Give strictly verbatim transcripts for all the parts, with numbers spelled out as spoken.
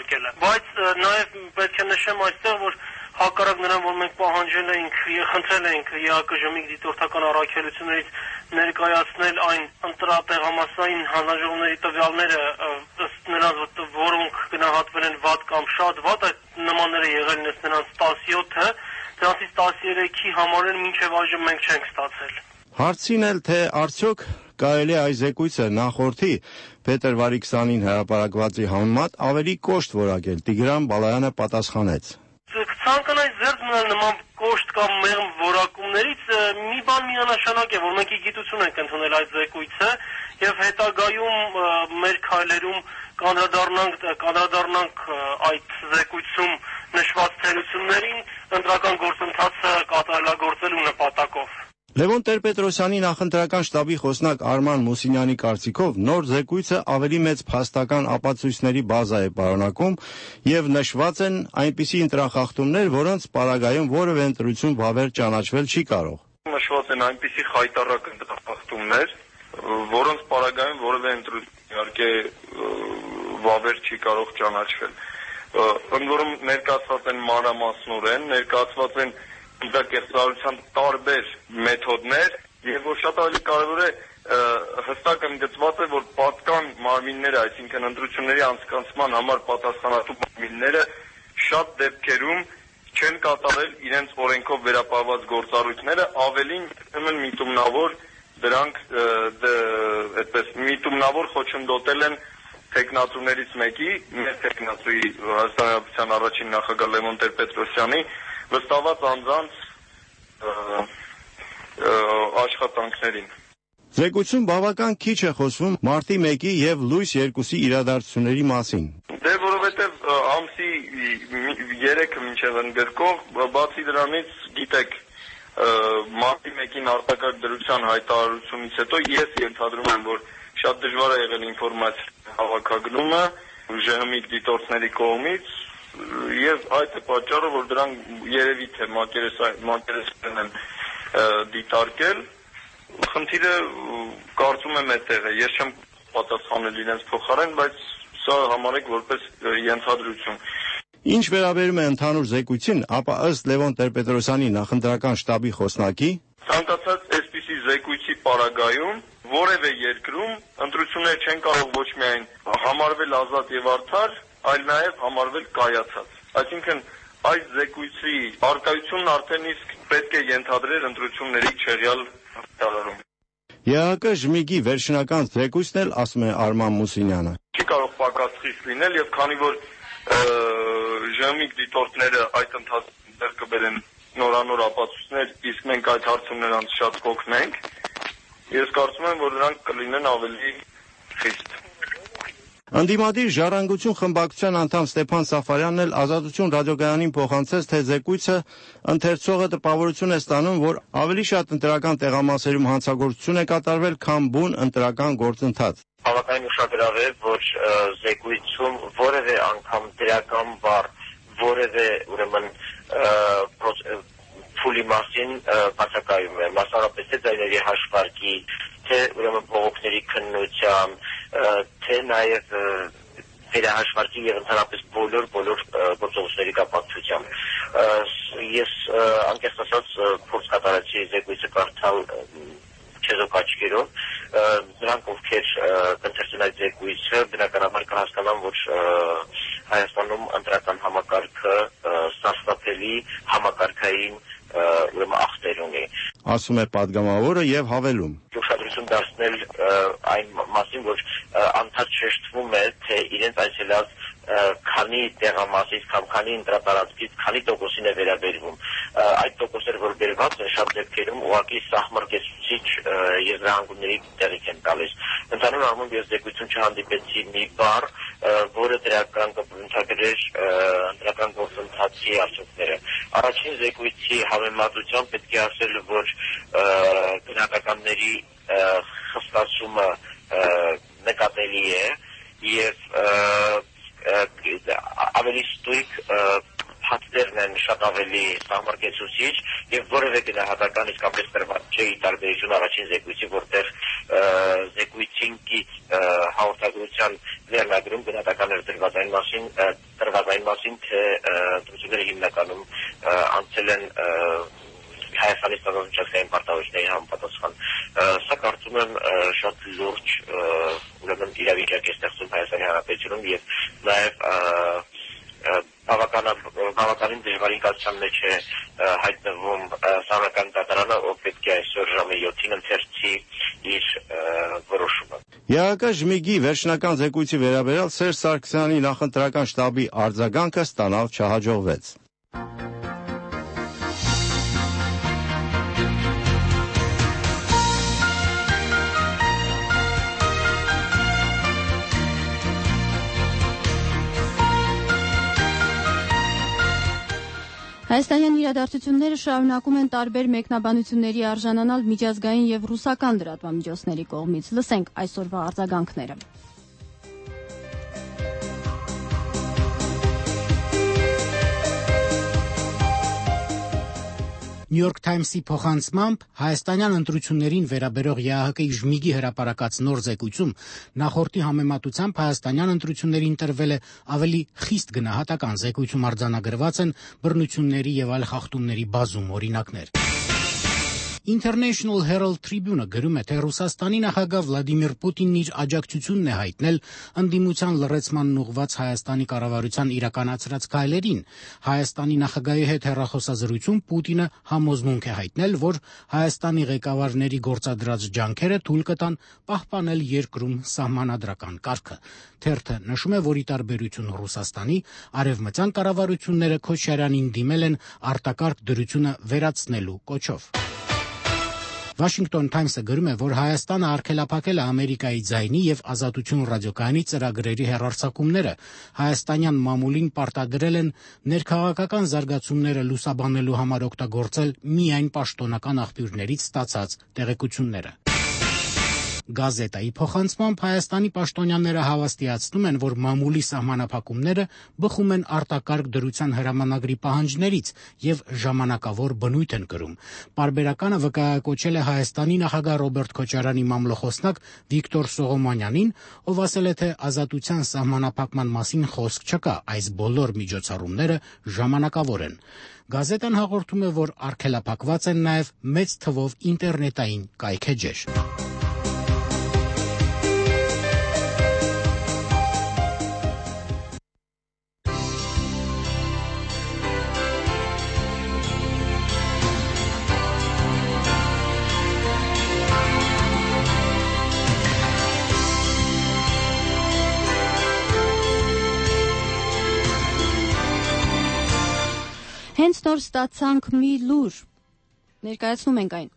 քննարկել է։ Բայց նաև պետք է նշեմ այստեղ, որ հակառակ նրան, որ մենք պահանջել էինք եւ խնդրել էինք ԵԱԿԺՄ դիտորդական առաքելություններից ներկայացնել այն ընտրատեղամասային հանձնաժողովների տվյալները, ըստ նրանց, որոնք գնահատվել են վատ կամ շատ վատ, այդ նմանները եղել են նրանց տասնյոթը, դրանցից տասներեքի համար են մինչև այժմ մենք չենք ստացել։ Հարցին էլ, թե արդյոք կարելի է այս զեկույցը նախորդի փետրվարի քսանին հրապարակվածի համեմատ ավելի կոշտ որակել, Տիգրան Բալայանը պատասխանեց. Ցանկանայի զերծ մնալ նման կոշտ կամ մեղմ որակումներից մի բան միանշանակ է, որ մենք ի գիտություն ենք ընդունել այդ զեկույցը եւ հետագայում մեր քայլերում կանդրադառնանք կանդրադառնանք այդ զեկույցում նշված թերություններին ընտրական գործընթացը կատարելագործելու նպատակով։ Լևոն Տեր-Պետրոսյանի նախընտրական շտաբի խոսնակ Արման Մուսինյանի կարծիքով նոր զեկույցը ավելի մեծ փաստական ապացույցների բազա է պարունակում եւ նշված են այնպիսի ընտրախախտումներ, որոնց պարագայում որևէ ընտրություն վավեր ճանաչվել չի կարող։ Նշված են այնպիսի խայտառակ ընտրախախտումներ, որոնց պարագայում որևէ ընտրություն իհարկե վավեր չի կարող ճանաչվել։ Ընդ որում ներկայացված են մանրամասնորեն, ներկայացված են կեղծարարության տարբեր մեթոդներ եւ որ շատ ավելի կարեւոր է հստակ ընդգծված է, որ պատկան մարմինները, այսինքն ընտրությունների անցկացման համար պատասխանատու մարմինները շատ դեպքերում չեն կատարել իրենց օրենքով վերապահված գործառույթները, ավելին ուրեմն միտումնավոր դրանք այդպես միտումնավոր խոչընդոտել են տեխնատուներից մեկի, մեր տեխնատուի Հայաստանի առաջին նախագահ Լևոն Տեր-Պետրոսյանի վստահված անձանց աշխատանքներին։ Զեկույցում բավական քիչ է խոսվում մարտի մեկի եւ լույս երկուսի իրադարձությունների մասին։ Դե որովհետեւ ամսի երեքը մինչեւ ընդգրկող, բացի դրանից գիտեք մարտի մեկին արտակարգ դրության հայտարարությունից հետո ես ենթադրում եմ, որ շատ դժվար է եղել ինֆորմացիա հավաքագրումը ԺՀՄ դիտորդների կողմից եւ այդ է պատճառը, որ դրանք երևի թե մակերեսային են դիտարկել, խնդիրը կարծում եմ այդտեղ է, ես չեմ պատասխանել իրենց փոխարեն, բայց սա համարեք որպես ենթադրություն։ Ինչ վերաբերում է ընդհանուր զեկույցին, ապա ըստ Լևոն Տեր-Պետրոսյանի նախընտրական շտաբի խոսնակի, ցանկացած այսպիսի զեկույցի պարագայում որևէ երկրում ընտրություններ չեն կարող ոչ միայն համարվել ազատ եւ արդար, այլ նաև համարվել կայացած։ Այսինքն այս զեկույցի արկայությունն արդեն իսկ պետք է ենթադրել ընտրությունների չեղյալ հայտարարում։ ԵԱԿԺՄ-ի վերջնական զեկույցն էլ, ասում է Արման Մուսինյանը, չի կարող պակաս խիստ լինել եւ քանի որ ԺՀՄ դիտորդները այդ ընթացքում դեռ կբերեն նորանոր ապացույցներ, իսկ մենք այդ հարցում նրանց շատ կօգնենք, ես կարծում եմ, որ նրանք կլինեն ավելի խիստ։ Ընդդիմադիր Ժառանգություն խմբակցության անդամ Ստեփան Սաֆարյանն էլ Ազատություն ռադիոգայանին փոխանցեց, թե զեկույցը ընթերցողը տպավորություն է ստանում, որ ավելի շատ ընտրական տեղամասերում հանցագործություն է կատարվել, քան բուն ընտրական գործընթաց։ Բավականին ուշագրավ է, որ զեկույցում որևէ անգամ դրական բառ, որևէ ուրեմն փուլի մասին բացակայում է, մասնավորապես թե ձայների հաշվարկի, թե ուրեմն բողոքների քննության, թե նաև վերահաշվարկի եւ ընդհանրապես բոլոր բոլոր գործողությունների կապակցությամբ։ Ես անկեղծ ասած փորձ կատարեցի զեկույցը կարդալ չեզոք աչքերով, նրանք ովքեր կընթերցեն այդ զեկույցը բնականաբար կհասկանան, որ Հայաստանում ընտրական համակարգը սարսափելի համակարգային ուրեմն ախտեր ունի, ասում է падգամավորը եւ հավելում. Ուշադրություն դարձնել այն մասին, որ անդադ շեշտվում է, թե իրենց այցելած քանի տեղամասից կամ քանի ընտրատարածքից քանի տոկոսին է վերաբերվում։ Այդ տոկոսները, որ բերված են, շատ դեպքերում ուղղակի սահմռկեցուցիչ եզրահանգումների տեղիք են տալիս։ Ընդհանուր առմամբ ես զեկույցում չհանդիպեցի մի բառ, որը դրական կընդգրկեր ընտրական գործընթացի արդյունքները։ Առաջին զեկույցի համեմատությամբ պետք է ասել, որ գնահատականների խստացումը նկատելի է եւ ավելի ստույգ հատներն են շատ ավելի սահմռկեցուցիչ եւ որևէ գնահատական իսկապես տրված չէ ի տարբերություն առաջին զեկույցի, որտեղ զեկույցին կից հաղորդագրության վերնագրում գնահատական էր դրված այն մասին, տրված այն մասին, թե ընտրությունները հիմնականում անցել են Հայաստանի ստանոթության պարտավորությունների համապատասխան։ Սա կարծում եմ շատ լուրջ ուրեմն իրավիճակ է ստեղծում Հայաստանի Հանրապետությունում եւ նաեւ բավականին դժվարին մեջ է հայտնվում Սահմանադրական դատարանը, ով պետք է այսօր ժամը յոթին ընթերցի իր որոշումը։ ԵԱՀԿ ժմիգի վերջնական զեկույցի վերաբերյալ Սերժ Սարգսյանի նախընտրական շտաբի արձագանքը ստանալ չհաջողվեց։ Հայաստանյան իրադարձությունները շարունակում են տարբեր մեկնաբանությունների արժանանալ միջազգային եւ ռուսական լրատվամիջոցների կողմից։ Լսենք այսօրվա արձագանքները։ New York Times-ի փոխանցմամբ հայաստանյան ընտրություններին վերաբերող ԵԱՀԿ-ի ժմիգի հրապարակած նոր զեկույցում նախորդի համեմատությամբ հայաստանյան ընտրություններին տրվել է ավելի խիստ գնահատական, զեկույցում արձանագրված են բռնությունների եւ այլ խախտումների բազում օրինակներ։ International Herald Tribune-ը գրում է, թե Ռուսաստանի նախագահ Վլադիմիր Պուտինն իր աջակցությունն է հայտնել ընդդիմության լռեցմանն ուղղված Հայաստանի կառավարության իրականացրած քայլերին։ Հայաստանի նախագահի հետ հեռախոսազրույցում Պուտինը համոզմունք է հայտնել, որ Հայաստանի ղեկավարների գործադրած ջանքերը թույլ կտան պահպանել երկրում սահմանադրական կարգը։ Թերթը նշում է, որ ի տարբերություն Ռուսաստանի, արևմտյան կառավարությունները Քոչարյանին դիմել են արտակարգ դրությունը վերացնելու կոչով։ Washington Times-ը գրում է, որ Հայաստանը արգելափակել է Ամերիկայի ձայնի եւ Ազատություն ռադիոկայանի ծրագրերի հեռարձակումները։ Հայաստանյան մամուլին պարտադրել են ներքաղաքական զարգացումները լուսաբանելու համար օգտագործել միայն պաշտոնական աղբյուրներից ստացած տեղեկությունները։ Գազետայի փոխանցմամբ Հայաստանի պաշտոնյաները հավաստիացնում են, որ մամուլի սահմանափակումները բխում են արտակարգ դրության հրամանագրի պահանջներից եւ ժամանակավոր բնույթ են կրում։ Պարբերականը վկայակոչել է Հայաստանի նախագահ Ռոբերտ Քոչարյանի մամլոխոսնակ Վիկտոր Սողոմոնյանին, ով ասել է, թե ազատության սահմանափակման մասին խոսք չկա, այս բոլոր միջոցառումները ժամանակավոր են։ Գազետան հաղորդում է, որ արգելափակված են նաեւ մեծ թվով ինտերնետային կայքեջեր։ Հենց նոր ստացանք մի լուր, ներկայացնում ենք այն։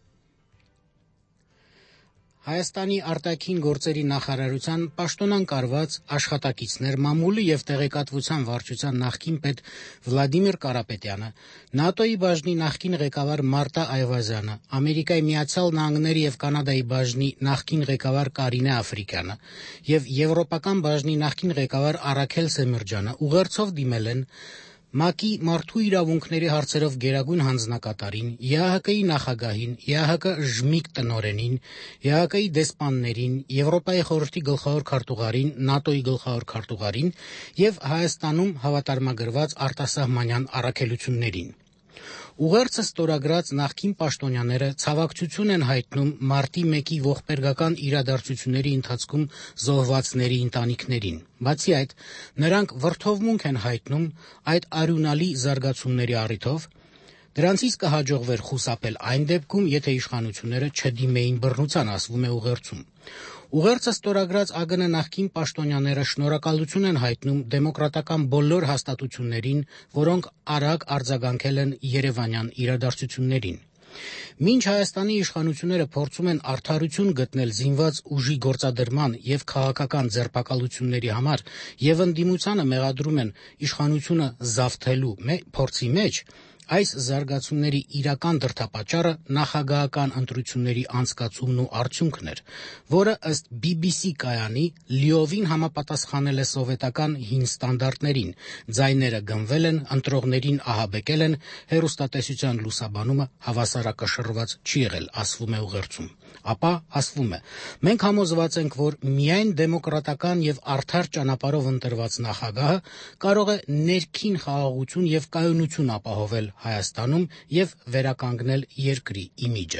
Հայաստանի արտաքին գործերի նախարարության պաշտոնան կարված աշխատակիցներ մամուլի եւ տեղեկատվության վարչության նախկին պետ Վլադիմիր Կարապետյանը, ՆԱՏՕ-ի բաժնի նախկին ղեկավար Մարտա Այվազյանը, Ամերիկայի Միացյալ Նահանգների եւ Կանադայի բաժնի նախկին ղեկավար Կարինե Աֆրիկյանը եւ Եվրոպական բաժնի նախկին ղեկավար Արաքել Սեմիրջյանը ուղերձով դիմել են ՄԱԿ-ի մարդու իրավունքների հարցերով գերագույն հանձնակատարին, ԵԱՀԿ-ի նախագահին, ԵԱՀԿ ժմիգ տնօրենին, ԵԱՀԿ-ի դեսպաններին, Եվրոպայի խորհրդի գլխավոր քարտուղարին, ՆԱՏՕ-ի գլխավոր քարտուղարին եւ Հայաստանում հավատարմագրված արտասահմանյան առաքելություններին։ Ուղերձը ստորագրած նախկին պաշտոնյաները ցավակցություն են հայտնում մարտի մեկի ողբերգական իրադարձությունների ընթացքում զոհվածների ընտանիքներին։ Բացի այդ, նրանք վրդովմունք են հայտնում այդ արյունալի զարգացումների առիթով, դրանցից կհաջողվեր խուսափել այն դեպքում, եթե իշխանությունները չդիմեին բռնության, ասվում է ուղերձում։ Ուղերձը ստորագրած ԱԳՆ նախկին պաշտոնյաները շնորհակալություն են հայտնում դեմոկրատական բոլոր հաստատություններին, որոնք արագ արձագանքել են երևանյան իրադարձություններին։ Մինչ Հայաստանի իշխանությունները փորձում են արդարություն գտնել զինված ուժի գործադրման եւ քաղաքական ձերբակալությունների համար եւ ընդդիմությանը մեղադրում են իշխանությունը զավթելու փորձի մեջ, Այս զարգացումների իրական դրդապատճառը նախագահական ընտրությունների անցկացումն ու արդյունքն էր, որը ըստ բի բի սի կայանի լիովին համապատասխանել է սովետական հին ստանդարտներին, ձայները գնվել են, ընտրողներին ահաբեկել են, հեռուստատեսության լուսաբանումը հավասարակշռված չի եղել, ասվում է ուղերձում։ Ապա ասվում է. մենք համոզված ենք, որ միայն դեմոկրատական եւ արդար ճանապարհով ընտրված նախագահը կարող է ներքին խաղաղություն եւ կայունություն ապահովել Հայաստանում եւ վերականգնել երկրի իմիջը։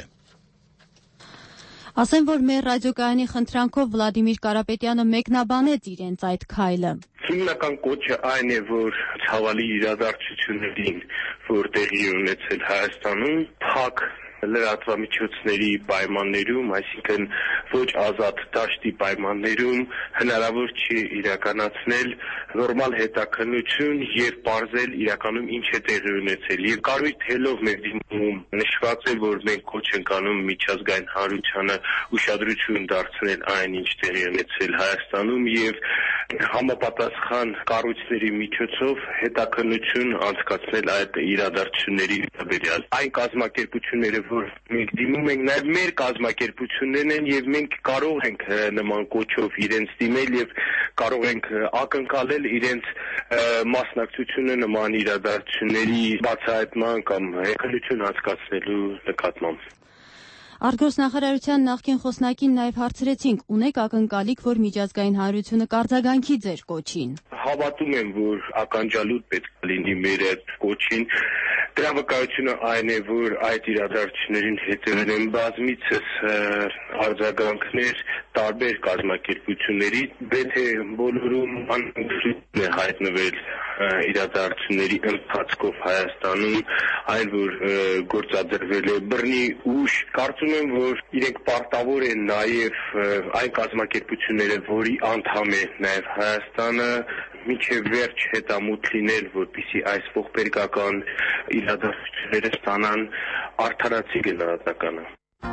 Ասեմ, որ մեր ռադիոկայանի խնդրանքով Վլադիմիր Կարապետյանը մեկնաբանեց իրենց այդ քայլը։ Հիմնական կոչը այն է, որ ցավալի իրադարձություններին, որ տեղի ունեցել Հայաստանում, փակ լրատվամիջոցների պայմաններում, այսինքն ոչ ազատ դաշտի պայմաններում հնարավոր չի իրականացնել նորմալ հետաքննություն եւ բարձել իրականում ինչ է տեղի ունեցել։ Եվ կարմիր թելով մեր դիմում նշված է, որ մենք կոչ ենք անում միջազգային հանրությանը ուշադրություն դարձնել այն, ինչ տեղի ունեցել Հայաստանում եւ համապատասխան կառույցների միջոցով հետաքննություն անցկացնել այդ իրադարձությունների վերաբերյալ։ Այն կազմակերպությունները, որ մենք դիմում ենք, նաև մեր կազմակերպություններն են եւ մենք կարող ենք նման կոչով իրենց դիմել եւ կարող ենք ակնկալել իրենց մասնակցությունը նման իրադարձությունների բացահայտման կամ հետաքննություն անցկացնելու նկատմամբ։ Արտգործնախարարության նախկին խոսնակին նաև հարցրեցինք, ունեք ակնկալիք, որ միջազգային հանրությունը կարձագանքի ձեր կոչին։ Հավատում եմ, որ ականջալուտ պետք է լինի մեր այդ կոչին։ Դրա վկայությունը այն է, որ այդ իրադարձություններին հետևել են բազմիցս արձագանքներ տարբեր կազմակերպությունների, պետք է բոլորում անընդհատ է հայտնվել իրադարձությունների ընթացքով Հայաստանում, այն որ գործադրվել է բռնի ուժ։ Կարծում եմ, որ իրենք պարտավոր են նաև այն կազմակերպությունները, որի անդամ է նաև Հայաստանը, մինչև վերջ հետամուտ լինել, որպեսզի այս ողբերգական իրադարձությունները ստանան արդարացի գնահատականը։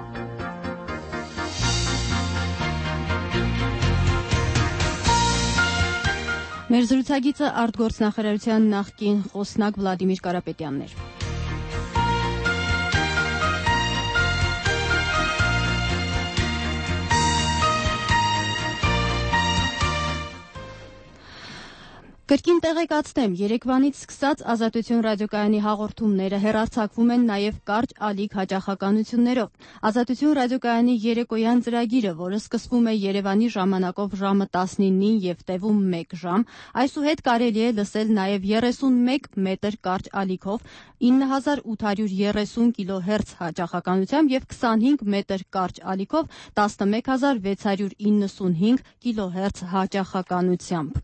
Մեր զրուցակիցը արտգործնախարարության նախկին խոսնակ Վլադիմիր Կարապետյանն էր։ Կրկին տեղեկացնեմ, երեկվանից սկսած Ազատություն ռադիոկայանի հաղորդումները հեռարձակվում են նաև կարճ ալիք հաճախականություններով։ Ազատություն ռադիոկայանի երեկոյան ծրագիրը, որը սկսվում է Երևանի ժամանակով ժամը տասնինին եւ տևում մեկ ժամ, այսուհետ կարելի է լսել նաև երեսունմեկ մետր կարճ ալիքով, ինը հազար ութ հարյուր երեսուն կիլոհերց հաճախականությամբ եւ քսանհինգ մետր կարճ ալիքով տասնմեկ հազար վեց հարյուր իննսունհինգ կիլոհերց հաճախականությամբ։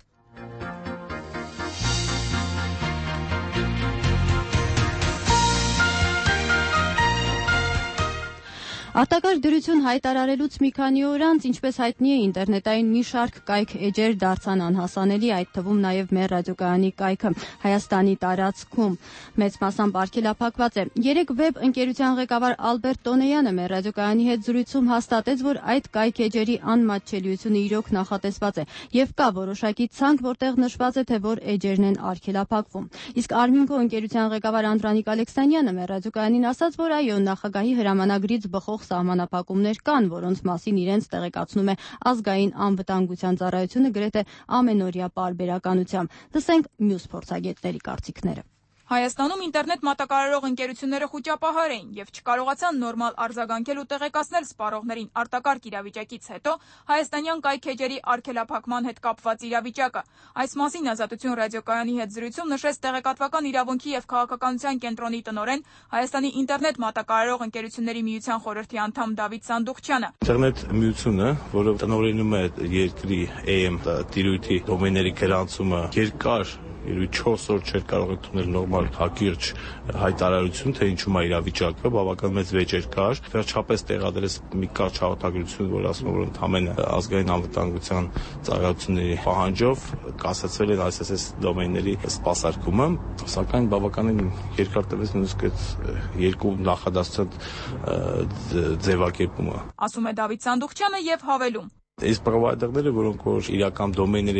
Արտակարգ դրություն հայտարարելուց մի քանի օր անց, ինչպես հայտնի է, ինտերնետային մի շարք կայք էջեր դարձան անհասանելի, այդ թվում նաև մեր ռադիոկայանի կայքը Հայաստանի տարածքում մեծ մասամբ արգելափակված է։ Երեկ վեբ ընկերության ղեկավար Ալբերտ Տոնեյանը մեր ռադիոկայանի հետ զրույցում հաստատեց, որ այդ կայք էջերի անմատչելիությունը իրոք նախատեսված է եւ կա որոշակի ցանկ, որտեղ նշված է, թե որ էջերն են արգելափակվում։ Իսկ Արմինկո ընկերության ղեկավար Անդրանիկ Ալեքսանյանը մեր ռադիոկայանին ասաց, որ այո, նախագահի հրամանագրից բխող սահմանափակումներ կան, որոնց մասին իրենց տեղեկացնում է ազգային անվտանգության ծառայությունը գրեթե ամենօրյա պարբերականությամբ։ Լսենք մյուս փորձագետների կարծիքները։ Հայաստանում ինտերնետ մատակարարող ընկերությունները խուճապահար էին եւ չկարողացան նորմալ արձագանքել ու տեղեկացնել սպառողներին արտակարգ իրավիճակից հետո հայաստանյան կայքեջերի արգելափակման հետ կապված իրավիճակը։ Այս մասին Ազատություն ռադիոկայանի հետ զրույցում նշեց տեղեկատվական իրավունքի եւ քաղաքականության կենտրոնի տնօրեն Հայաստանի ինտերնետ մատակարարող ընկերությունների միության խորհրդի անդամ Դավիթ Սանդուղչյանը։ Ինտերնետ միությունը, որը տնօրենում է երկրի էյ էմ տիրույթի դոմեյների գրանցումը, երկար չորս օր չէր կարող ընդունել նորմալ հակիրճ հայտարարություն, թե ինչու՞մ է իրավիճակը, բավական մեծ վեճեր կար։ Վերջապես տեղադրեց մի կարճ հաղորդագրություն, որ ասում որ ընդհանրապես ազգային անվտանգության ծառայությունների պահանջով կասեցվել է այսպես դոմեյնների սպասարկումը, սակայն բավականին երկար տևեց նույնիսկ այդ երկու նախադասության ձևակերպումը։ Ասում է Դավիթ Սանդուղչյանը եւ հավելում. Այս պրովայդերները, որոնք որ իրական դոմեյնների հետ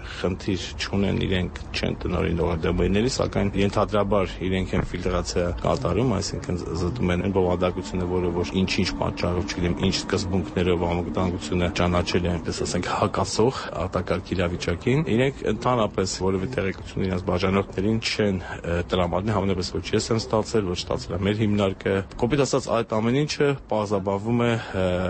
խնդիր չունեն, իրենք չեն տնօրինող դոմեյների, սակայն ենթադրաբար իրենք են ֆիլտրացիա կատարում, այսինքն զտում են այն բովանդակությունը, որը որ ինչ-ինչ պատճառով, չգիտեմ, ինչ սկզբունքներով անվտանգությունը ճանաչել են, այսպես ասենք, հակասող արտակարգ իրավիճակին, իրենք ընդհանրապես որևէ տեղեկություն իրենց բաժանորդներին չեն տրամադրել, համենայնպես ոչ ես եմ ստացել, ոչ ստացել է մեր հիմնարկը։ Կոպիտ ասած, այդ ամեն ինչը պարզաբանվում է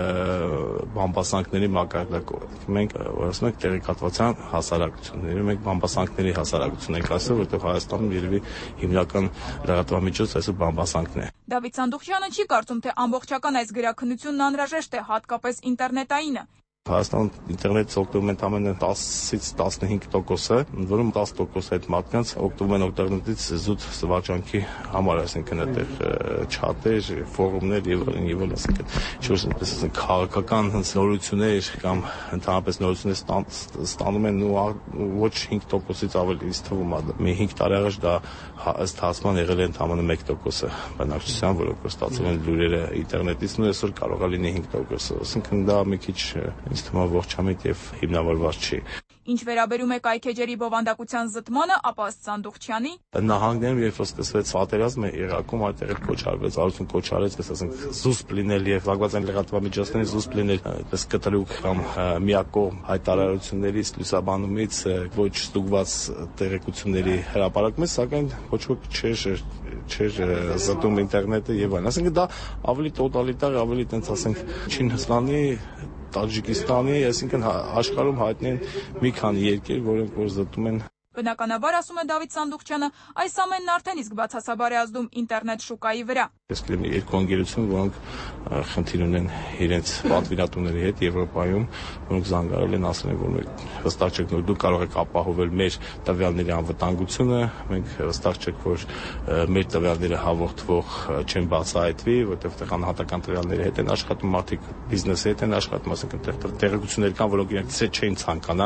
բամբասանքների մակարդակով։ Մենք ասում ենք տեղեկատվության հասարակությունների, մենք բամբասանքների հասարակություն ենք ասում, որտեղ Հայաստանում երևի հիմնական լրատվամիջոցը այսօր բամբասանքն է։ Դավիթ Սանդուղչյանը չի կարծում, թե ամբողջական այս գրաքննությունն անհրաժեշտ է, հատկապես ինտերնետայինը։ Հայաստանում ինտերնետից օգտվում են ամենը տասից տասնհինգ տոկոսը, որում տասը տոկոսը այդ մարդկանց օգտվում են ինտերնետից զուտ զվարճանքի համար, այսինքն այդտեղ չաթեր, ֆորումներ եւ այլն եւ այլն, այսինքն ինչ-որ այսպես ասենք քաղաքական նորություններ կամ ընդհանրապես նորություններ ստանում են ու ոչ հինգ տոկոսից ավելի, ինձ թվում է մի հինգ տարի առաջ դա ըստ հասման եղել է ընդամենը մեկ տոկոսը բնակչության, որոնք ստացել են լուրերը ինտերնետից, ու այսօր կարող է լինի հինգ տոկոսը, այսինքն դա մի քիչ ինձ թվում է ողջամիտ եւ հիմնավորված չի։ Ինչ վերաբերում է կայքեջերի բովանդակության զտմանը, ապա ըստ Սանդուղչյանի նահանգներում երբ որ սկսվեց պատերազմը Իրաքում, այդտեղ կոչարվեց, արություն կոչարեց, այսպես ասենք, զուսպ լինել եւ զանգվածային լրատվամիջոցների զուսպ լինել, այսպես կտրուկ կամ միակողմ հայտարարություններից, լուսաբանումից, ոչ ստուգված տեղեկությունների հրապարակումից, սակայն ոչ ոք չէր չէր զտում ինտերնետը եւ այլն։ Այսինքն դա ավելի տոտալիտար, ավելի տենց ասենք Չինաստանի, Տաջիկստանի, այսինքն աշխարհում հայտնի են մի քանի երկեր, որոնք որ զտում են։ Բնականաբար, ասում է Դավիթ Սանդուղչյանը, այս ամենն արդեն իսկ բացասաբար է ազդում ինտերնետ շուկայի վրա։ Իսկ լինի երկու ընկերություն, որոնք խնդիր ունեն իրենց պատվիրատուների հետ Եվրոպայում, որոնք զանգարել են, ասել են, որ վստահ չեք, որ դուք կարող եք ապահովել մեր տվյալների անվտանգությունը, մենք վստահ չենք, որ մեր տվյալները հաղորդվող չեն բացահայտվի, որտեղ անհատական տվյալների հետ են աշխատում, մարդիկ բիզնեսի հետ են աշխատում, ասենք այնտեղ տեղեկություններ կան, որոնք իրենք չէին ցանկանա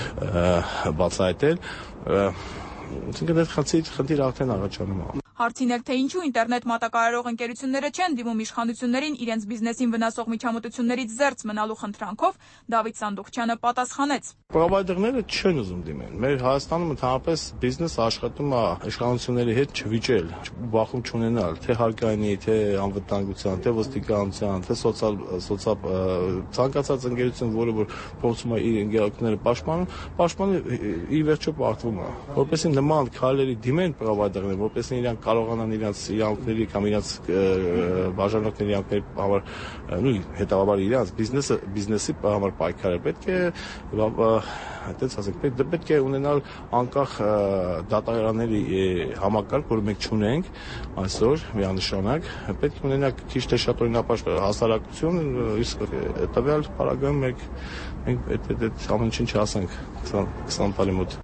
բացահայտել։ Այսինքն այդ խնդիր խնդիր արդեն առաջանում է։ Հարցին էլ թե ինչու ինտերնետ մատակարարող ընկերությունները չեն դիմում իշխանություններին իրենց բիզնեսին վնասող միջամտություններից զերծ մնալու խնդրանքով, Դավիթ Սանդուղչյանը պատասխանեց. Պրովայդերները չեն ուզում դիմեն։ Մեր Հայաստանում ընդհանրապես բիզնեսը աշխատում է իշխանությունների հետ չվիճել, բախում չունենալ, թե հարկայինի, թե անվտանգության, թե ոստիկանության, թե սոցիալ սոցիալ ցանկացած ընկերություն, որը որ փորձում է իր ընկերությունները պաշտպանել, պաշտպանը ի վերջո պարտվում է։ Որպեսզի նման քայլերի դիմեն պրովայդերները, որպեսզի իրանք կարողանան իրենց իրավունքների կամ իրենց բաժանորդների իրավունքների համար, նույն հետավաբար իրենց բիզնեսը բիզնեսի համար պայքարել, պետք է այդպես ասենք, պետք է ունենալ անկախ դատարանների համակարգ, որը մենք չունենք այսօր միանշանակ, պետք է ունենալ քիչ թե շատ օրինապար հասարակություն, իսկ տվյալ պարագայում մենք մենք այդ այդ ամեն ինչ չասենք քսան տարի մոտ։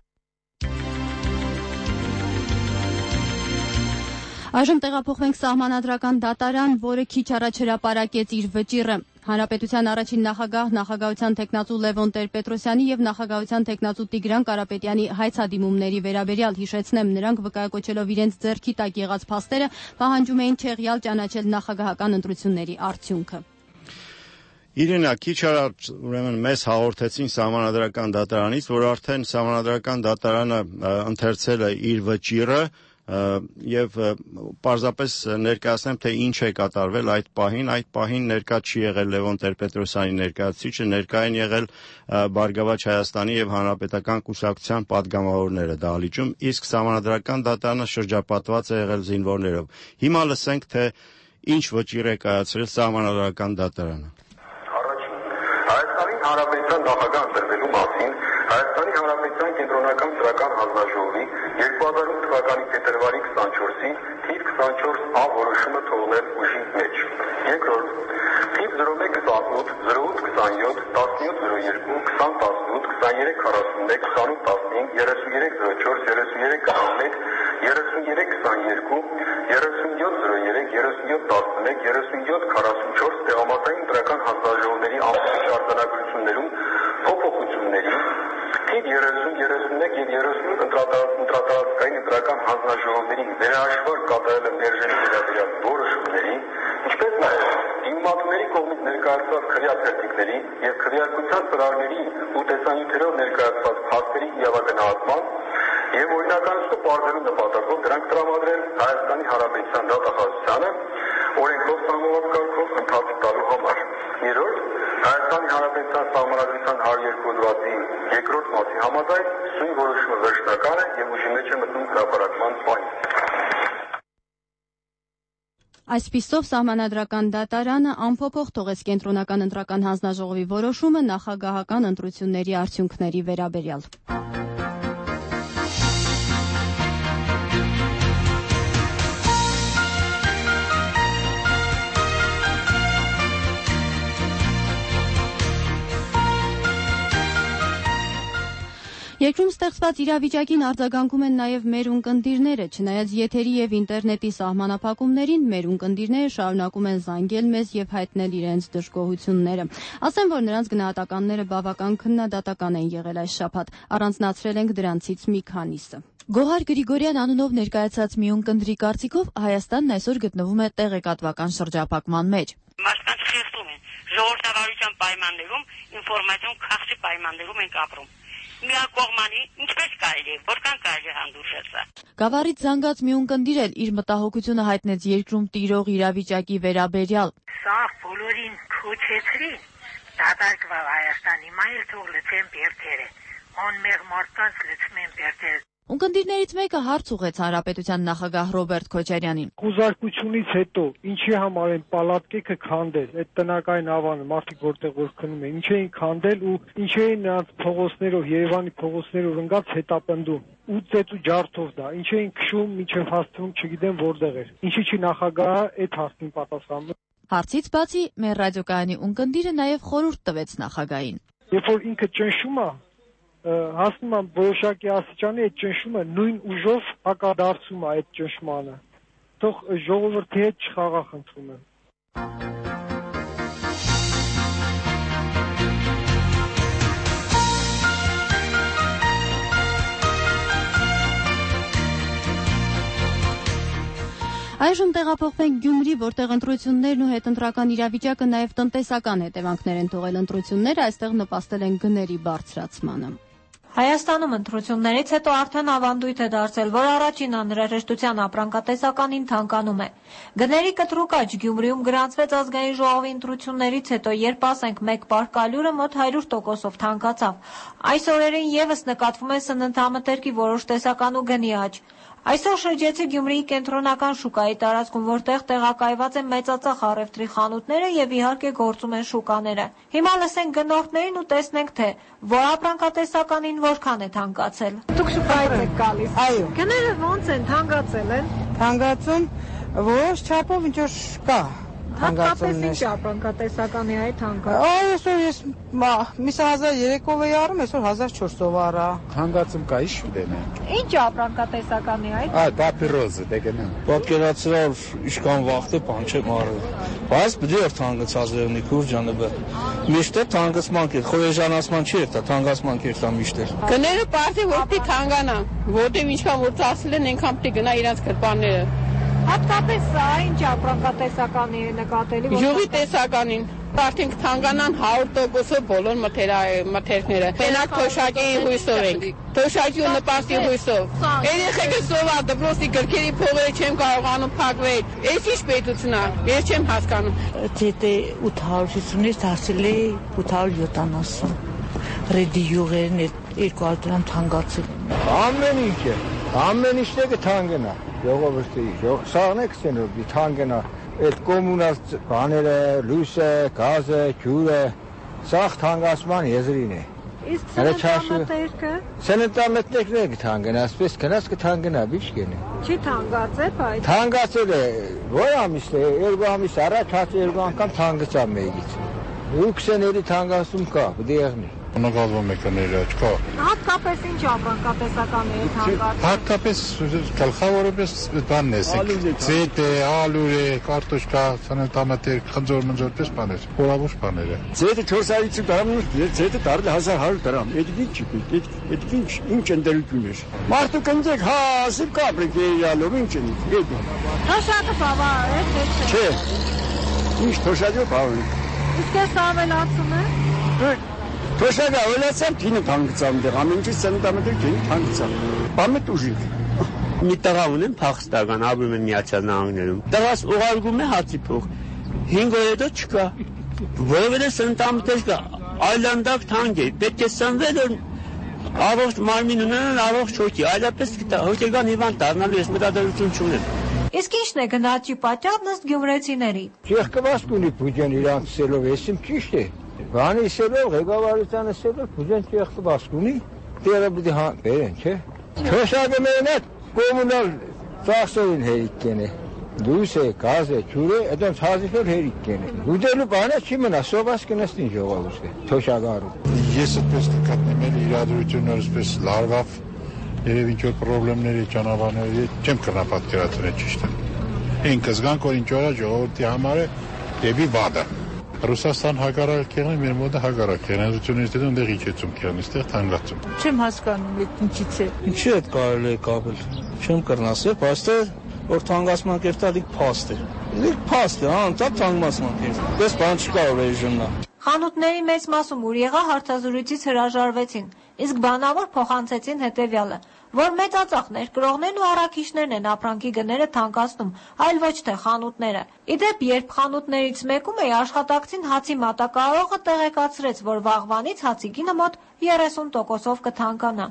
Այժմ տեղափոխվենք Սահմանադրական դատարան, որը քիչ առաջ հրապարակեց իր վճիռը։ Հանրապետության առաջին նախագահ, նախագահության թեկնածու Լևոն Տեր-Պետրոսյանի եւ նախագահության թեկնածու Տիգրան Կարապետյանի հայցադիմումների վերաբերյալ հիշեցնեմ, նրանք վկայակոչելով իրենց ձեռքի տակ եղած փաստերը պահանջում էին չեղյալ ճանաչել նախագահական ընտրությունների արդյունքը։ Իրենա, քիչ առաջ ուրեմն մեզ հաղորդեցին Սահմանադրական դատարանից, որ արդեն Սահմանադրական դատարանը ընթերցել է իր վճիռը եւ պարզապես ներկայացնեմ, թե ինչ է կատարվել այդ պահին, այդ պահին ներկա չի եղել Լևոն Տեր-Պետրոսյանի ներկայացուցիչը, ներկա են եղել Բարգավաճ Հայաստանի եւ Հանրապետական կուսակցության падգամավորները դահլիճում, իսկ Սահմանադրական դատարանը շրջապատված է եղել զինվորներով։ Հիմա լսենք, թե ինչ վճիռ է կայացրել Սահմանադրական դատարանը։ Առաջին, Հայաստանի Հանրապետության նախագահ ընտրվելու մասին Հայաստանի Հանրապետության կենտրոնական ծրական հանձնաժողովի երկու հազար ութ թվականի փետրվարի քսանչորսի թիվ քսանչորս A որոշումը թողնել ուժի մեջ։ Երկրորդ, թիվ զրո մեկ քսանութ զրո ութ քսանյոթ տասնյոթ զրո երկու քսան տասնութ քսաներեք քառասունմեկ քսանութ տասնհինգ երեսուններեք զրո չորս երեսուններեք քսանմեկ երեսուններեք քսաներկու երեսունյոթ զրո երեք երեսունյոթ տասնմեկ երեսունյոթ քառասունչորս տեղամասային ընտրական հանձնաժողովների ամբողջ արձանագրություններում փոփոխությունների թիվ երեսուն երեսունմեկ եւ երեսունութ ընտրատարածքային ընտրական հանձնաժողովների վերահաշվար կատարել է մերժելի վերաբերյալ որոշումների, ինչպես նաև դիմումատուների կողմից ներկայացված քվեարկատիկների եւ քվեարկության ծրագրերի ու տեսանյութերով ներկայացված փաստերի իրավագնահատման եւ օրինականացումը պարզելու նպատակով դրանք տրամադրել Հայաստանի Հանրապետության դատախազությանը օրենքով սահմանված կարգով ընթացք տալու համար։ Երրորդ, Հայաստանի Հանրապետության Սահմանադրության հարյուր երկու հոդվածի երկրորդ մասի համաձայն սույն որոշումը վերջնական է եւ ուժի մեջ է մտնում հրապարակման պահին։ Այսպիսով Սահմանադրական դատարանը անփոփոխ թողեց Կենտրոնական ընտրական հանձնաժողովի որոշումը նախագահական ընտրությունների արդյունքների վերաբերյալ։ Երկրում ստեղծված իրավիճակին արձագանքում են նաև մեր ունկնդիրները, չնայած եթերի եւ ինտերնետի սահմանափակումներին, մեր ունկնդիրները շարունակում են զանգել մեզ եւ հայտնել իրենց դժգոհությունները։ Ասեմ, որ նրանց գնահատականները բավական քննադատական են եղել այս շաբաթ, առանձնացրել ենք դրանցից մի քանիսը։ Գոհար Գրիգորյան անունով ներկայացած մի ունկնդրի կարծիքով Հայաստանն այսօր գտնվում է տեղեկատվական շրջափակման մեջ։ Մարդկանց խեղդում են, ժողովրդավարության պայմաններում, ինֆորմացիոն քաղցի պայմաններում ենք ապրում։ Միակողմանի, ինչպես կարելի է, որքան կարելի է հանդուրժել սա։ Գավառից զանգած մի ունկնդիր էլ իր մտահոգությունը հայտնեց երկրում տիրող իրավիճակի վերաբերյալ։ Սա բոլորին քոչեցրի, դատարկվա Հայաստանի, մայր թող լցեն բերդերը, անմեղ մարդկանց լցում են բերդերը։ Ունկնդիրներից մեկը հարց ուղղեց Հանրապետության նախագահ Ռոբերտ Քոչարյանին։ Խուզարկությունից հետո ինչի համար են պալատկեքը քանդել, այդ տնական ավանը մարդիկ որտեղ որ քնում են, ինչ էին քանդել ու ինչ էին նրանց փողոցներով, Երևանի փողոցներով ընկած հետապնդում։ Ու ծեծ ու ջարդով դա, ինչ էին քշում, մինչև հասցվում, չգիտեմ որտեղ էր։ Ինչի՞ չի նախագահը այդ հարցին պատասխանում։ Հարցից բացի մեր ռադիոկայանի ունկնդիրը նաև խորհուրդ տվեց նախագահին։ Երբ որ ինքը ճնշում է, հասնում եմ որոշակի աստիճանի այդ ճնշումը նույն ուժով հակադարձում է այդ ճնշմանը։ Թող ժողովրդի հետ չխաղա, խնդրում եմ։ Այժմ տեղափոխվենք Գյումրի, որտեղ ընտրություններն ու հետընտրական իրավիճակը նաև տնտեսական հետևանքներ են թողել ընտրությունները, այստեղ նպաստել են գների բարձրացմանը։ Հայաստանում ընտրություններից հետո արդեն ավանդույթ է դարձել, որ առաջին անհրաժեշտության ապրանքատեսականին թանկանում է։ Գների կտրուկ աճ Գյումրիում գրանցվեց ազգային ժողովի ընտրություններից հետո, երբ ասենք մեկ պարկալյուրը մոտ հարյուր տոկոսով թանկացավ։ Այս օրերին եւս նկատվում է սննդամթերքի որոշ տեսական ու գնի աճ։ Այսօր շրջեցի Գյումրիի կենտրոնական շուկայի տարածքում, որտեղ տեղակայված են մեծածախ առևտրի խանութները եւ իհարկե գործում են շուկաները։ Հիմա լսենք գնորդներին ու տեսնենք, թե որ ապրանքատեսականին որքան է թանկացել։ Դուք շուկայից եք գալիս։ Այո։ Գները ոնց են թանկացել են։ Թանկացում որոշ չափով ինչ որ կա։ Հատկապես ինչ ապրանքատեսական է այդ թանկացումը։ Այսօր ես միսը հազար երեքով էի առում, այսօր հազար չորսով առա։ Թանկացում կա, ի՞նչ դենենք։ Ինչ ապրանքատեսական է այդ։ Այ պապիրոզը դեգենա։ Պատկերացրալ իշքան վախտը բան չեմ արել։ Բայց բդի էր թանկացած եղնի քուրջանը բը։ Միշտ է թանկացման կեր, խոյեժանացման չի էր, թանկացման կեր տա միշտ էր։ Գները պարտի որտի թանկանա, որտեղ ինչքան որ ծախսել են, այնքան պիտի գնա իրանց գրպանները։ Հատկապես սա ինչ ապրանքատեսական է նկատելի։ Յուղի տեսականին։ Արդենք թանկանան հարյուր տոկոսով բոլոր մթերքները։ Մենակ թոշակի հույսով ենք։ Թոշակի ու նպաստի հույսով։ Երեխեքը սովա դպրոցի գրքերի փողերը չեմ կարողանում փակվել։ Էս ինչ պետություն է, ես չեմ հասկանում։ Դե ութ հարյուր հիսունից հասել է ութ հարյուր յոթանասուն։ Ռեդի յուղերն երկու հարյուր դրամ թանկացել։ Ամեն ինչ է։ Ամեն ինչը կթանկանա։ Ժողովրդի, սաղն է կսեն որ թանկանա։ Այդ կոմունալ բաները, լույսը, գազը, ջուրը, սաղ թանկացման եզրին է։ Իսկ սննդամթերքը։ Սննդամթերքն է կթանկանա, ասպես գնաց կթանկանա, ինչ կենե։ Չի թանկացել, բայց։ Թանկացել է, որ ամիսն է, երկու ամիս առաջ հաց երկու անգամ թանկացա մեգից։ Ու քսեների թանկացում կա, բդի եղնի։ Նկատվում եք ներա չկա։ Հատկապես ինչ ապրանքատեսական է հանգարտ։ Հատկապես գլխավորապես բանն է, ցետ է, ալուր է, կարտոշկա, ցանտամատեր, խնձոր մնձորպես բաներ, որավոր բաներ է։ Ցետը չորս հարյուր դրամ, ցետը դարձել հազար հարյուր դրամ։ Էդ ինչ չի, էդ ինչ ինչ ընդելություն է։ Մարդու կնձեք, հա, ասիվ կապրեք իրալով, ինչ են։ Էդ։ Թոշակը բավա է, չէ։ Ինչ թոշակը բավա է։ Իսկ ես ավելացում է։ Թոշակը ավելացամ, թինը թանկցամ դեղ, ամեն ինչի սենտամետր թինը թանկցամ։ Բամետ ուժիկ։ Մի տղա ունեմ Փախստական, ապրում են Միացյալ Նահանգներում։ Տղաս ուղարկում է հացի փող։ հինգ օր հետո չկա։ Որովհետև սենտամետր կա, այլանդակ թանկ է, պետք է սնվել որ առողջ մարմին ունենան, առողջ հոգի, այլապես հոգեկան հիվանդ դառնալու ես մտադրություն չունեմ։ Իսկ ի՞նչն է գնաճի պատճառն ըստ գյումրեցիների։ Չեղկվասկ ունի Փուջան իրանց սելով, եսիմ ճիշտ է։ Բանի սելով, ղեկավարությանը սելով, Փուջան չեղկվասկ ունի, դերը պիտի բերեն, չէ։ Թոշակը մենակ կոմունալ ծախսերին հերիք կենե։ Դույս է, գազ է, ջուր է, այդոնց հազիվ հերիք կենե։ Ուդելու բանը չի մնա, սովաս կնստին ժողովուրդ է, թոշակարում։ Ես այդպես կկատնեմ էլ իրադրությունները այսպես լարվավ, երև ինչ-որ պրոբլեմների ճանավարների չեմ կրնա պատկերացնել ճիշտ է։ Ինքս գանք որ ինչ-որ ժողովրդի համար է դեպի վադը։ Ռուսաստան հակառակ եղան, մեր մոտը հակառակ եղան, հզությունից հետո ընդեղ իջեցում եղան, այստեղ թանկացում։ Չեմ հասկանում այդ ինչից է։ Ինչի է կարելի է կապել։ Չեմ կրնասել, բայց որ թանկացման կերտալիք փաստ է։ Իսկ փաստ է, անցած թանկացման կերտ։ Դες բան չկա ռեժիմնա։ Խանութների մեծ մասում ուր եղա հարցազրույցից հրաժարվեցին, իսկ բանավոր փոխանցեցին հետևյալը, որ մեծածախ ներկրողներն ու առաքիչներն են ապրանքի գները թանկացնում, այլ ոչ թե խանութները։ Իդեպ, երբ խանութներից մեկում էի, աշխատակցին հացի մատակարարողը տեղեկացրեց, որ վաղվանից հացի գինը մոտ երեսուն տոկոսով կթանկանա։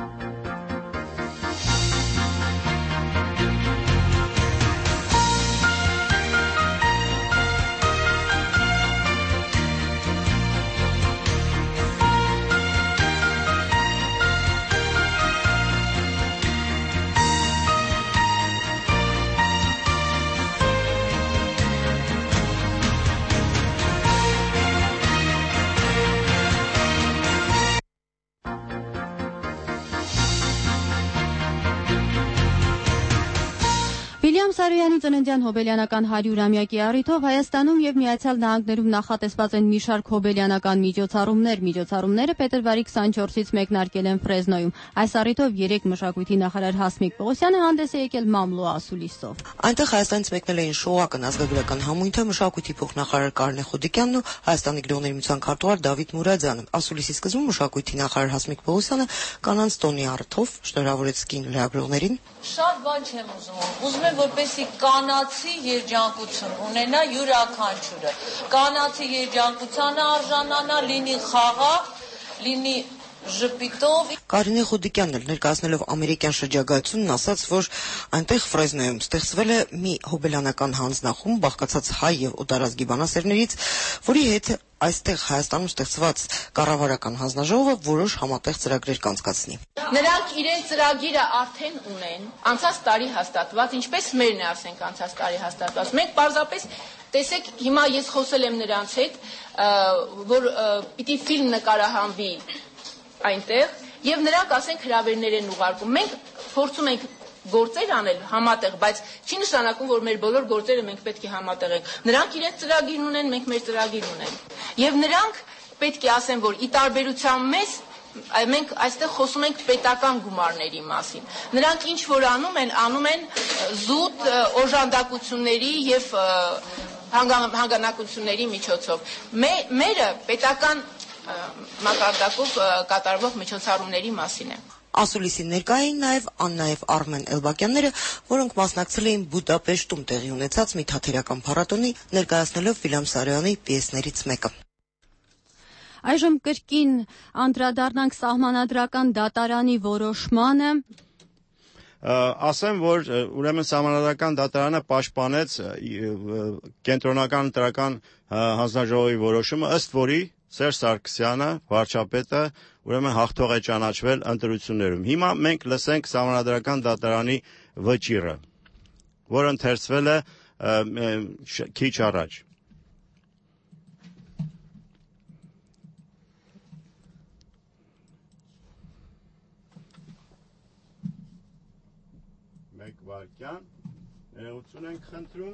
Վիլյամ Սարոյանի ծննդյան հոբելյանական հարյուրամյակի առիթով Հայաստանում եւ Միացյալ Նահանգներում նախատեսված են մի շարք հոբելյանական միջոցառումներ։ Միջոցառումները փետրվարի քսանչորսից մեկնարկել են Ֆրեզնոյում։ Այս առիթով երեք մշակույթի նախարար Հասմիկ Պողոսյանը հանդես է եկել մամլո ասուլիսով։ Այնտեղ Հայաստանից մեկնել էին Շողակն ազգագրական համույթը, մշակույթի փոխնախարար Կարնե Խոդիկյանն ու Հայաստանի գրողների միության քարտուղար Դավիթ Մուրադյանը։ Ասուլիսի սկզբում մշակույթի նախարար Հասմիկ Պողոսյանը կանանց տոնի առիթով շնորհավորեց կին լրագրողներին։ Շատ բան չեմ ուզում, ուզում եմ որպեսի կանացի երջանկություն ունենա յուրաքանչյուրը, կանացի երջանկությանը արժանանա, լինի խաղաղ, լինի ժպիտով։ Կարինե Խոդիկյանն էլ ներկայացնելով ամերիկյան շրջագայությունն ասաց, որ այնտեղ Ֆրեզնոյում ստեղծվել է մի հոբելյանական հանձնախումբ բաղկացած հայ եւ օտարազգի բանասերներից, որի հետ այստեղ Հայաստանում ստեղծված կառավարական հանձնաժողովը որոշ համատեղ ծրագրեր կանցկացնի։ Նրանք իրենց ծրագիրը արդեն ունեն, անցած տարի հաստատված, ինչպես մերն է, ասենք, անցած տարի հաստատված։ Մենք պարզապես տեսեք, հիմա ես խոսել եմ նրանց հետ, որ պիտի ֆիլմ նկարահանվի այնտեղ, եւ նրանք ասենք հրավերներ են ուղարկում։ Մենք փորձում ենք գործեր անել համատեղ, բայց չի նշանակում, որ մեր բոլոր գործերը մենք պետք է համատեղենք։ Նրանք իրենց ծրագիրն ունեն, մենք մեր ծրագիրն ունենք։ Եվ նրանք պետք է ասեն, որ ի տարբերության մեզ մենք այստեղ խոսում ենք պետական գումարների մասին։ Նրանք ինչ որ անում են, անում են զուտ օժանդակությունների եւ հանգանակությունների միջոցով։ Մերը պետական մակարդակով կատարվող միջոցառումների մասին է։ Ասուլիսի ներկա էին նաև Աննաև Արմեն Էլբակյանները, որոնք մասնակցել էին Բուդապեշտում տեղի ունեցած մի թատերական փառատոնի, ներկայացնելով Վիլյամ Սարոյանի պիեսներից մեկը։ Այժմ կրկին անդրադառնանք սահմանադրական դատարանի որոշմանը։ Ասեմ, որ ուրեմն սահմանադրական դատարանը պաշտպանեց կենտրոնական ընտրական հանձնաժողովի որոշումը, ըստ որի Սերժ Սարգսյանը, վարչապետը, ուրեմն հաղթող է ճանաչվել ընտրություններում։ Հիմա մենք լսենք սահմանադրական դատարանի վճիռը, որը ընթերցվել է քիչ առաջ։ մեկ վայրկյան, ներողություն ենք խնդրում։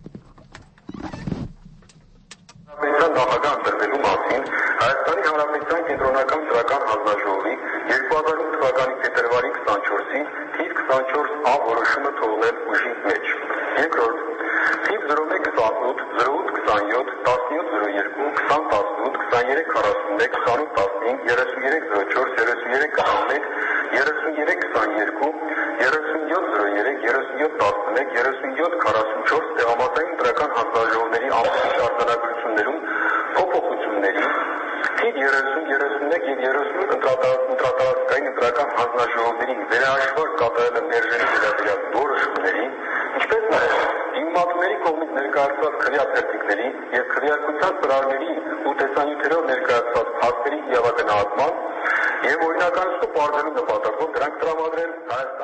Հանրապետության նախագահ ընտրվելու մասին Հայաստանի Հանրապետության կենտրոնական սրական հանձնաժողովի երկու հազար ութ թվականի փետրվարի քսանչորսի թիվ քսանչորս ա որոշումը թողնել ուժի մեջ։ Երկրորդ, թիվ զրո մեկ քսանութ զրո ութ քսանյոթ տասնյոթ զրո երկու քսան տասնութ քսաներեք քառասունմեկ քսանութ տասնհինգ երեսուններեք զրո չորս երեսուններեք քսանմեկ երեսուններեք քսաներկու երեսունյոթ զրո երեք երեսունյոթ տասնմեկ երեսունյոթ քառասունչորս տեղամասային ընտրական հանձնաժողովների ամբողջ արձանագրություններում փոփոխությունների թիվ երեսուն երեսունմեկ եւ երեսունութ ընտրատարածքային ընտրական հանձնաժողովների վերահաշվարկ կատարելը մերժելի վերաբերյալ որոշումների, ինչպես նաեւ դիմացների կողմից ներկայացված քվեաթերթիկների եւ քվեարկության ծրագրերի ու տեսանյութերով ներկայացված փաստերի իրավագնահատման եւ օրինականացումը պարզելու նպատակով դրանք տրամադրել Հայաստանի